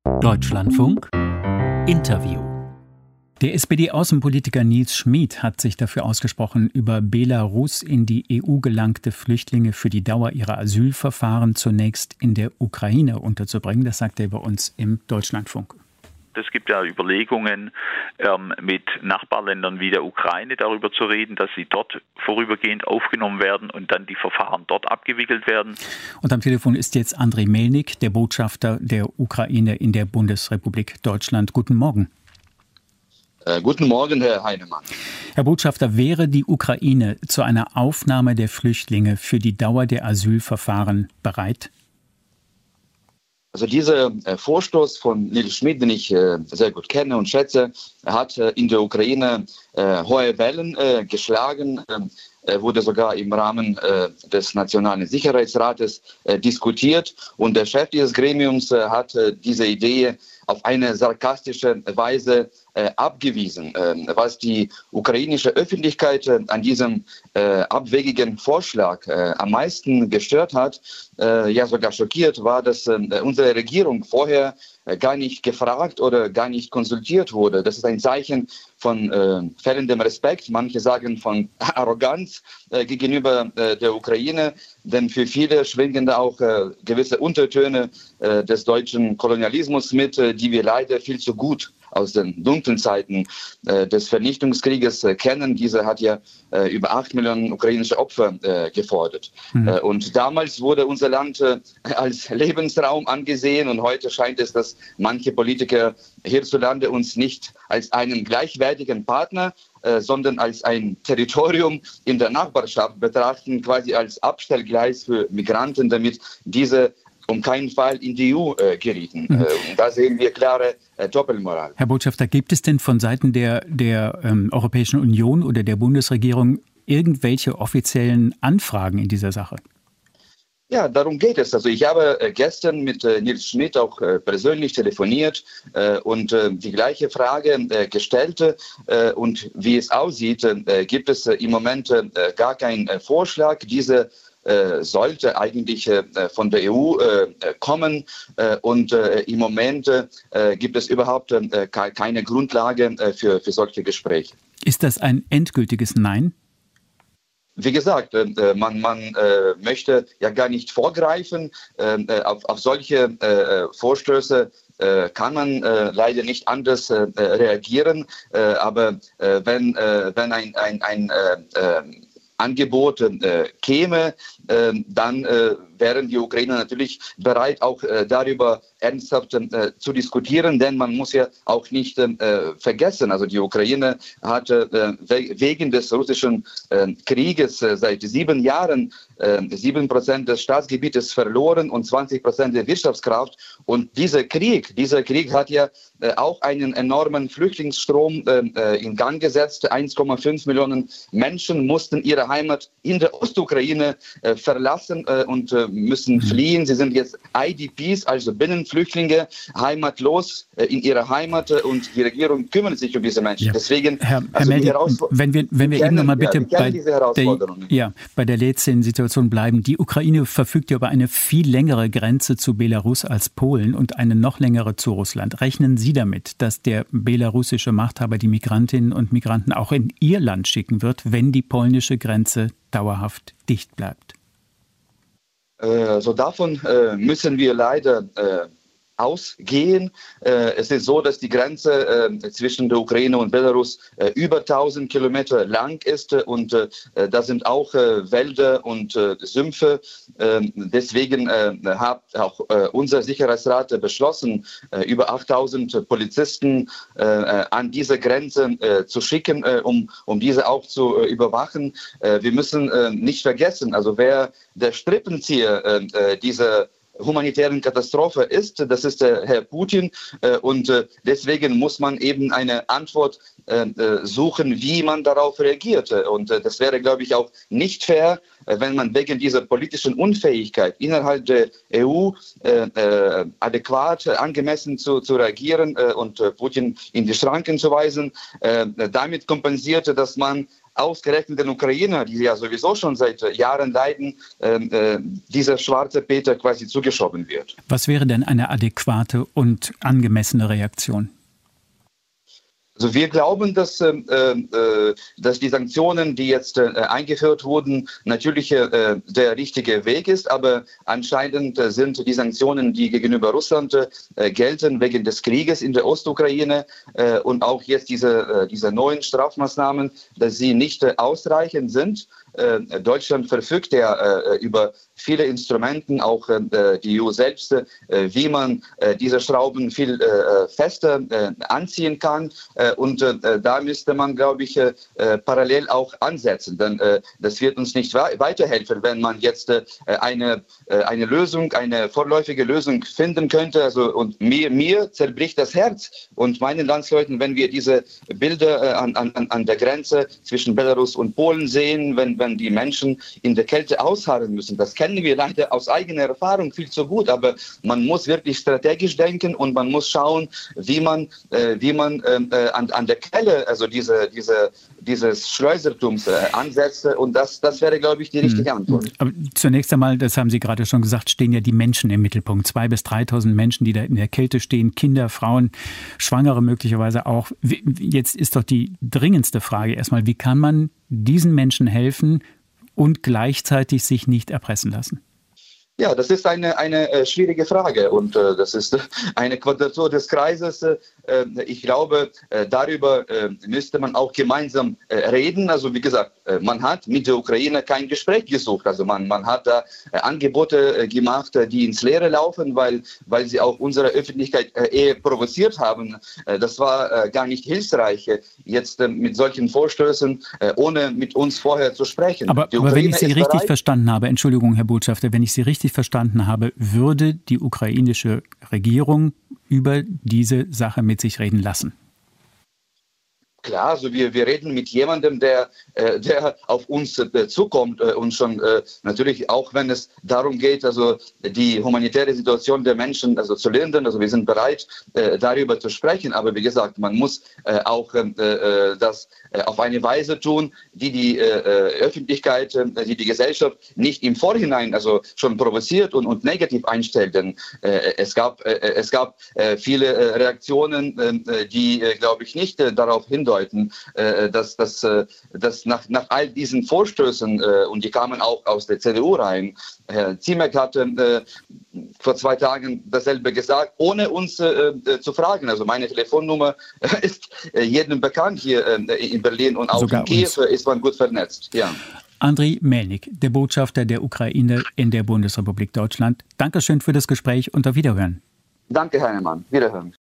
Deutschlandfunk Interview. Der SPD-Außenpolitiker Nils Schmid hat sich dafür ausgesprochen, über Belarus in die EU gelangte Flüchtlinge für die Dauer ihrer Asylverfahren zunächst in der Ukraine unterzubringen. Das sagt er bei uns im Deutschlandfunk. Es gibt ja Überlegungen, mit Nachbarländern wie der Ukraine darüber zu reden, dass sie dort vorübergehend aufgenommen werden und dann die Verfahren dort abgewickelt werden. Und am Telefon ist jetzt Andrei Melnik, der Botschafter der Ukraine in der Bundesrepublik Deutschland. Guten Morgen. Guten Morgen, Herr Heinemann. Herr Botschafter, wäre die Ukraine zu einer Aufnahme der Flüchtlinge für die Dauer der Asylverfahren bereit? Also dieser Vorstoß von Nils Schmid, den ich sehr gut kenne und schätze, hat in der Ukraine hohe Wellen geschlagen, wurde sogar im Rahmen des Nationalen Sicherheitsrates diskutiert. Und der Chef dieses Gremiums hat diese Idee auf eine sarkastische Weise abgewiesen. Was die ukrainische Öffentlichkeit an diesem abwegigen Vorschlag am meisten gestört hat, ja sogar schockiert, war, dass unsere Regierung vorher gar nicht gefragt oder gar nicht konsultiert wurde. Das ist ein Zeichen von fehlendem Respekt, manche sagen von Arroganz gegenüber der Ukraine, denn für viele schwingen da auch gewisse Untertöne des deutschen Kolonialismus mit, die wir leider viel zu gut aus den dunklen Zeiten des Vernichtungskrieges kennen. Dieser hat ja über 8 Millionen ukrainische Opfer gefordert. Und damals wurde unser Land als Lebensraum angesehen und heute scheint es, dass manche Politiker hierzulande uns nicht als einen gleichwertigen Partner, sondern als ein Territorium in der Nachbarschaft betrachten, quasi als Abstellgleis für Migranten, damit diese um keinen Fall in die EU gerieten. Da sehen wir klare Doppelmoral. Herr Botschafter, gibt es denn von Seiten der Europäischen Union oder der Bundesregierung irgendwelche offiziellen Anfragen in dieser Sache? Ja, darum geht es. Also ich habe gestern mit Nils Schmid auch persönlich telefoniert und die gleiche Frage gestellt. Und wie es aussieht, gibt es im Moment gar keinen Vorschlag. Diese sollte eigentlich von der EU kommen und im Moment gibt es überhaupt keine Grundlage für solche Gespräche. Ist das ein endgültiges Nein? Wie gesagt, man möchte ja gar nicht vorgreifen. Auf solche Vorstöße kann man leider nicht anders reagieren. Aber wenn ein Angebot käme, dann wären die Ukrainer natürlich bereit, auch darüber ernsthaft zu diskutieren, denn man muss ja auch nicht vergessen, also die Ukraine hat wegen des russischen Krieges seit 7 Jahren 7% des Staatsgebietes verloren und 20% der Wirtschaftskraft. Und dieser Krieg hat ja auch einen enormen Flüchtlingsstrom in Gang gesetzt. 1,5 Millionen Menschen mussten ihre Heimat in der Ostukraine verlassen und müssen fliehen. Sie sind jetzt IDPs, also Binnenflüchtlinge, heimatlos in ihrer Heimat und die Regierung kümmert sich um diese Menschen. Ja. Deswegen, Herr Melnik, wenn wir eben nochmal bitte bei der letzten Situation bleiben. Die Ukraine verfügt ja über eine viel längere Grenze zu Belarus als Polen und eine noch längere zu Russland. Rechnen Sie damit, dass der belarussische Machthaber die Migrantinnen und Migranten auch in Ihr Land schicken wird, wenn die polnische Grenze dauerhaft dicht bleibt? So davon müssen wir leider ausgehen. Es ist so, dass die Grenze zwischen der Ukraine und Belarus über 1000 Kilometer lang ist und da sind auch Wälder und Sümpfe. Deswegen hat auch unser Sicherheitsrat beschlossen, über 8000 Polizisten an diese Grenze zu schicken, um diese auch zu überwachen. Wir müssen nicht vergessen, also wer der Strippenzieher dieser humanitären Katastrophe ist, das ist Herr Putin und deswegen muss man eben eine Antwort suchen, wie man darauf reagiert und das wäre, glaube ich, auch nicht fair, wenn man wegen dieser politischen Unfähigkeit innerhalb der EU adäquat, angemessen zu reagieren und Putin in die Schranken zu weisen, damit kompensierte, dass man ausgerechnet den Ukrainer, die ja sowieso schon seit Jahren leiden, dieser schwarze Peter quasi zugeschoben wird. Was wäre denn eine adäquate und angemessene Reaktion? Also wir glauben, dass die Sanktionen, die jetzt eingeführt wurden, natürlich der richtige Weg ist. Aber anscheinend sind die Sanktionen, die gegenüber Russland gelten, wegen des Krieges in der Ostukraine und auch jetzt diese neuen Strafmaßnahmen, dass sie nicht ausreichend sind. Deutschland verfügt ja über viele Instrumenten, auch die EU selbst, wie man diese Schrauben viel fester anziehen kann. Und da müsste man, glaube ich, parallel auch ansetzen. Denn das wird uns nicht weiterhelfen, wenn man jetzt eine Lösung, eine vorläufige Lösung finden könnte. Also, und mir zerbricht das Herz und meinen Landsleuten, wenn wir diese Bilder an der Grenze zwischen Belarus und Polen sehen, wenn die Menschen in der Kälte ausharren müssen. Das kennen wir leider aus eigener Erfahrung viel zu gut, aber man muss wirklich strategisch denken und man muss schauen, wie man an der Quelle, also dieses Schleusertums ansetzt, und das wäre, glaube ich, die richtige Antwort. Aber zunächst einmal, das haben Sie gerade schon gesagt, stehen ja die Menschen im Mittelpunkt. 2.000 bis 3.000 Menschen, die da in der Kälte stehen, Kinder, Frauen, Schwangere möglicherweise auch. Jetzt ist doch die dringendste Frage erstmal, wie kann man diesen Menschen helfen und gleichzeitig sich nicht erpressen lassen? Ja, das ist eine schwierige Frage und das ist eine Quadratur des Kreises. Ich glaube, darüber müsste man auch gemeinsam reden. Also wie gesagt, man hat mit der Ukraine kein Gespräch gesucht. Also man hat da Angebote gemacht, die ins Leere laufen, weil sie auch unsere Öffentlichkeit eher provoziert haben. Das war gar nicht hilfreich, jetzt mit solchen Vorstößen, ohne mit uns vorher zu sprechen. Aber wenn ich Sie richtig verstanden habe, Entschuldigung, Herr Botschafter, wenn ich Sie richtig verstanden habe, würde die ukrainische Regierung über diese Sache mit sich reden lassen? Klar, also wir reden mit jemandem, der auf uns zukommt und schon natürlich auch, wenn es darum geht, also die humanitäre Situation der Menschen also zu lindern. Also wir sind bereit, darüber zu sprechen. Aber wie gesagt, man muss auch das auf eine Weise tun, die Öffentlichkeit, die Gesellschaft nicht im Vorhinein also schon provoziert und negativ einstellt. Denn es gab viele Reaktionen, die, glaube ich, nicht darauf hindeuten, dass nach all diesen Vorstößen, und die kamen auch aus der CDU rein, Herr Zimek hatte vor 2 Tagen dasselbe gesagt, ohne uns zu fragen. Also meine Telefonnummer ist jedem bekannt hier in Berlin und auch sogar in Kiew ist man gut vernetzt. Ja. Andriy Melnik, der Botschafter der Ukraine in der Bundesrepublik Deutschland. Dankeschön für das Gespräch und auf Wiederhören. Danke, Herr Heinemann. Wiederhören.